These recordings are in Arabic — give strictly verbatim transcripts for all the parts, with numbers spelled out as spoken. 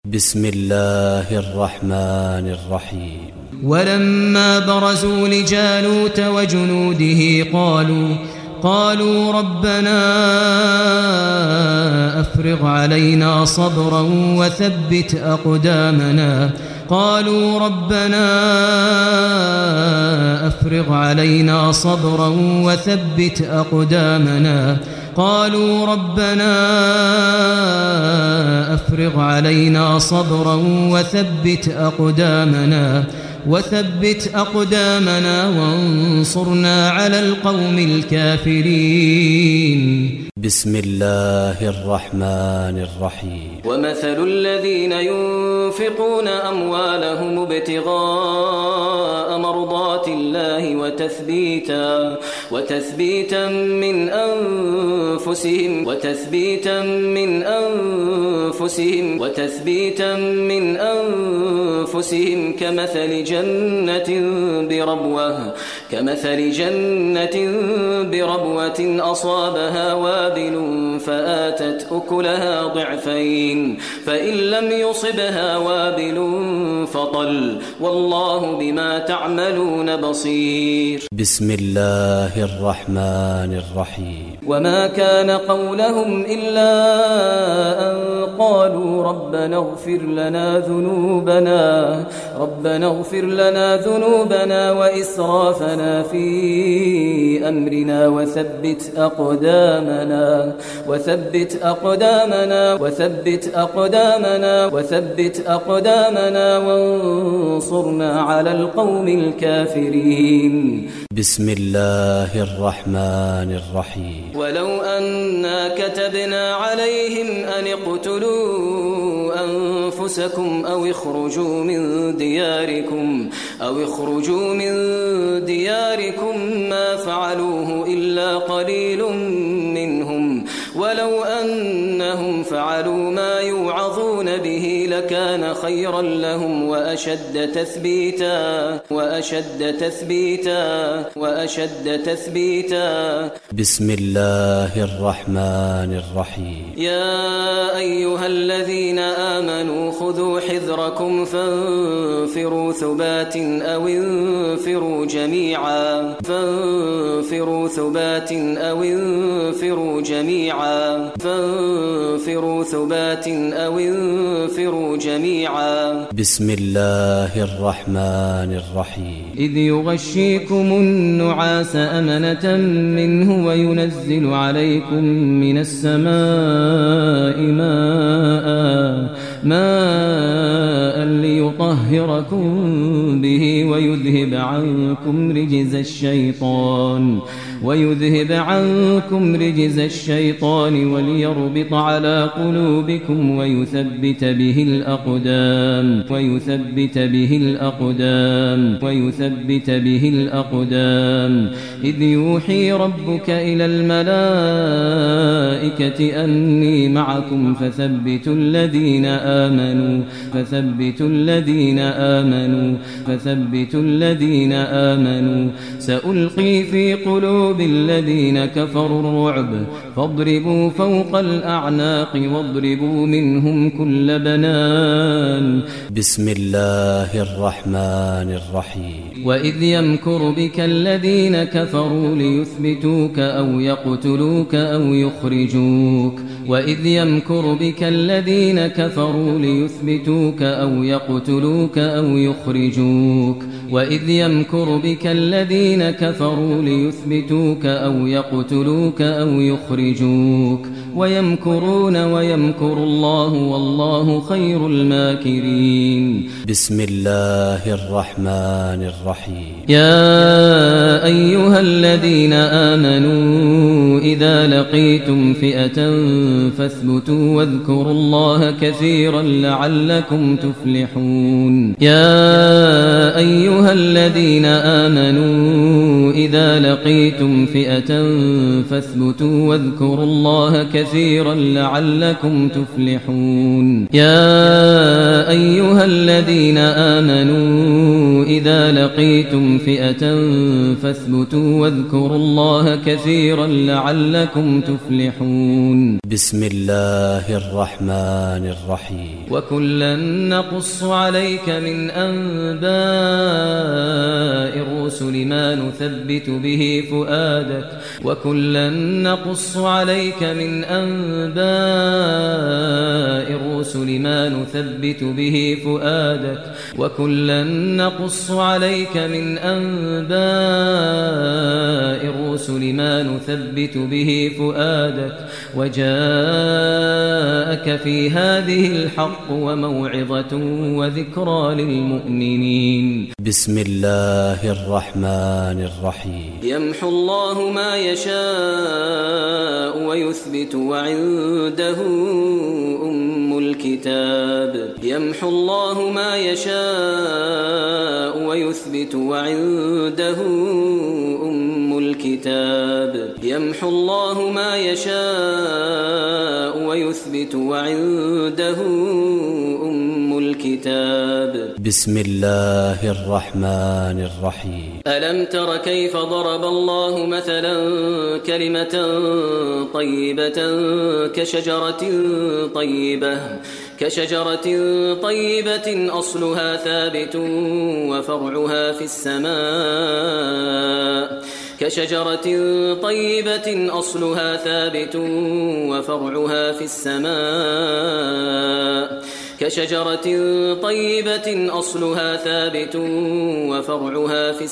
بسم الله الرحمن الرحيم. ولما برزوا لجالوت وجنوده قالوا قالوا ربنا أفرغ علينا صبرا وثبت أقدامنا قالوا ربنا أفرغ علينا صبرا وثبت أقدامنا قالوا ربنا أفرغ علينا صبرا وثبت أقدامنا وثبت أقدامنا وانصرنا على القوم الكافرين. بسم الله الرحمن الرحيم. ومثل الذين ينفقون أموالهم ابتغاء مرضات الله وتثبيتا وتثبيتا من أنفسهم وتثبيتا من أنفسهم وتثبيتا من أنفسهم كمثل جنة بربوة كمثل جنة بربوة أصابها وابل فآتت أكلها ضعفين فإن لم يصبها وابل فطل والله بما تعملون بصير. بسم الله الرحمن الرحيم. وما كان قولهم إلا أن قالوا ربنا اغفر لنا ذنوبنا ربنا اغفر لنا ذنوبنا وإسرافنا في أمرنا وثبت أقدامنا وثبت أقدامنا وثبت أقدامنا وثبت أقدامنا وانصرنا على القوم الكافرين. بسم الله الرحمن الرحيم. ولو أنا كتبنا عليهم أن اقتلوا أنفسكم أو اخرجوا من دياركم أو اخرجوا من دياركم ما فعلوه إلا قليل منهم ولو أنهم فعلوا ما يوعظون به لكان خيرا لهم وأشد تثبيتا وأشد تثبيتا وأشد تثبيتا. بسم الله الرحمن الرحيم. يا أيها الذين آمنوا خذوا حذركم فانفروا ثبات أو انفروا جميعا فانفروا ثبات أو انفروا جميعا فانفروا ثبات أو انفروا جميعا. بسم الله الرحمن الرحيم. إذ يغشيكم النعاس أمنة منه وينزل عليكم من السماء ماء ماء ليطهركم به ويذهب عنكم رجز الشيطان ويذهب عنكم رجز الشيطان وليربط على قلوبكم ويثبت به الأقدام ويثبت به الأقدام ويثبت به الأقدام. إذ يوحي ربك إلى الملائكة أني معكم فثبتوا الذين آمنوا فثبتوا الذين آمنوا فثبتوا الذين آمنوا سألقي في قلوب الذين كفروا الرعب فاضربوا فوق الأعناق واضربوا منهم كل بنان. بسم الله الرحمن الرحيم. وإذ يمكر بك الذين كفروا ليثبتوك أو يقتلوك أو يخرجوك وإذ يمكر بك الذين كفروا ليثبتوك أو يقتلوك أو يخرجوك وإذ يمكر بك الذين كفروا ليثبتوك أو يقتلوك أو يخرجوك ويمكرون ويمكر الله والله خير الماكرين. بسم الله الرحمن الرحيم. يا أيها الذين آمنوا إذا لقيتم فئة فاثبتوا واذكروا الله كثيرا لعلكم تفلحون. يا أيها الذين آمنوا إذا لقيتم فئة فاثبتوا واذكروا الله كثيرا لعلكم تفلحون. يا أيها الذين آمنوا إذا إذا لقيتم فئة فاثبتوا واذكروا الله كثيرا لعلكم تفلحون. بسم الله الرحمن الرحيم. وكلا نقص عليك من أنباء الرسل ما نثبت به فؤادك وكلا نقص عليك من أنباء الرسل ما نثبت به فؤادك وكلا نقص عليك من أنباء الرسل ما نثبت به فؤادك وجاءك في هذه الحق وموعظة وذكرى للمؤمنين. بسم الله الرحمن الرحيم. يمحو الله ما يشاء ويثبت وعنده أم الكتاب. يمحو الله ما يشاء ويثبت وعنده أم الكتاب. يمحو الله ما يشاء ويثبت وعنده أم الكتاب. بسم الله الرحمن الرحيم. ألم تر كيف ضرب الله مثلا كلمة طيبة كشجرة طيبة كشجرة طيبة أصلها ثابت وفرعها في السماء كشجرة طيبة أصلها ثابت وفرعها في السماء كشجرة طيبة أصلها ثابت وفرعها في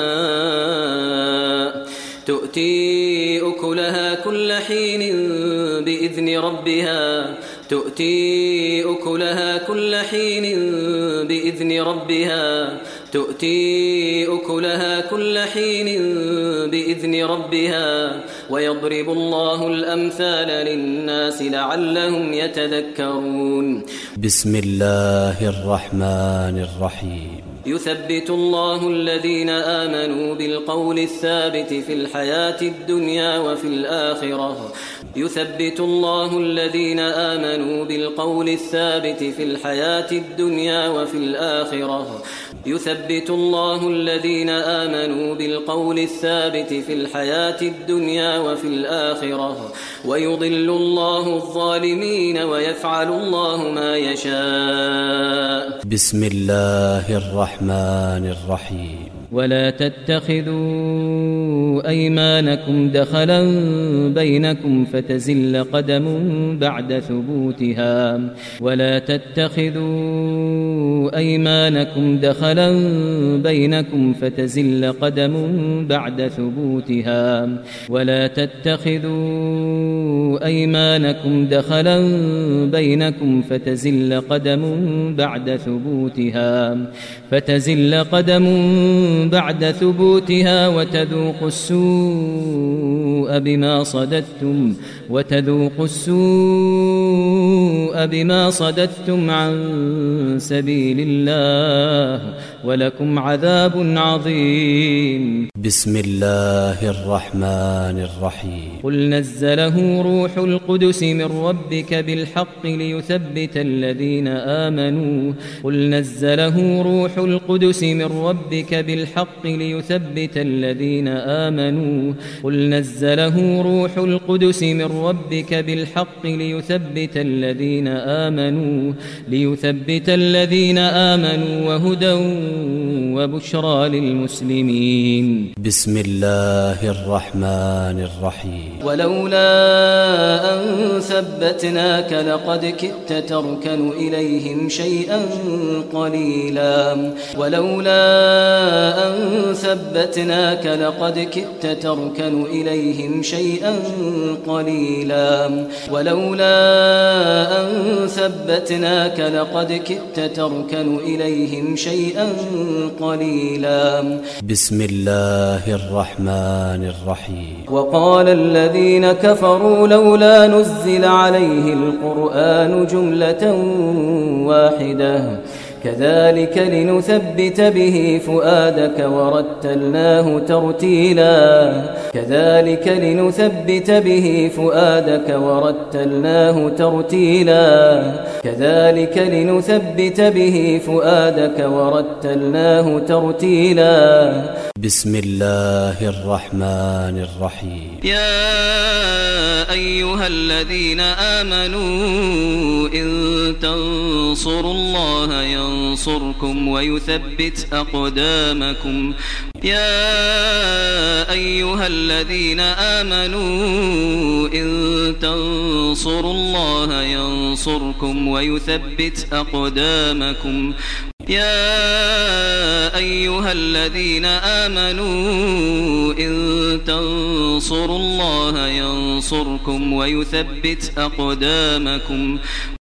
السماء تؤتي أكلها كل حين بإذن ربها تؤتي أكلها كل حين بإذن ربها تؤتي أكلها كل حين بإذن ربها ويضرب الله الأمثال للناس لعلهم يتذكرون. بسم الله الرحمن الرحيم. يثبت الله الذين آمنوا بالقول الثابت في الحياة الدنيا وفي الآخرة يثبت الله الذين آمنوا بالقول الثابت في الحياة الدنيا وفي الآخرة يثبت الله الذين آمنوا بالقول الثابت في الحياة الدنيا وفي الآخرة ويضل الله الظالمين ويفعل الله ما يشاء. بسم الله الرحمن الرحيم. ولا تتخذوا أيمانكم دخلا بينكم فتزل قدم بعد ثبوتها ولا تتخذوا أيمانكم دخلا بينكم فتزل قدم بعد ثبوتها ولا تتخذوا أيمانكم دخلا بينكم فتزل قدم بعد ثبوتها فتزل قدم بعد ثبوتها وتذوقوا السوء بما صددتم وتذوقوا السوء بما صددتم عن سبيل الله ولكم عذاب عظيم. بسم الله الرحمن الرحيم. قل نزله روح القدس من ربك بالحق ليثبت الذين آمنوا قل نزله روح القدس من ربك بالحق ليثبت الذين آمنوا قل نزله روح القدس من ربك بالحق ليثبت الذين آمنوا ليثبت الذين آمنوا وهدى وبشرى للمسلمين. بسم الله الرحمن الرحيم. ولولا أن ثبتناك لقد كدت تركن إليهم شيئا قليلا ولولا أن ثبتناك لقد كدت تركن إليهم شيئا قليلا ولولا أن ثبتناك لقد كدت تركن إليهم شيئا قليلا. بسم الله الرحمن الرحيم. وقال الذين كفروا لولا نزل عليه القرآن جملة واحدة كذلك لنثبت به فؤادك ورتلناه ترتيلا كذلك لنثبت به فؤادك ورتلناه ترتيلا كذلك لنثبت به فؤادك ورتلناه ترتيلا بسم الله الرحمن الرحيم يا أيها الذين آمنوا إن تنصروا الله ينصركم ويثبت أقدامكم يا أيها الذين آمنوا إن تنصروا الله ينصركم ويثبت أقدامكم يا أيها الذين آمنوا إن تنصروا الله ينصركم ويثبت أقدامكم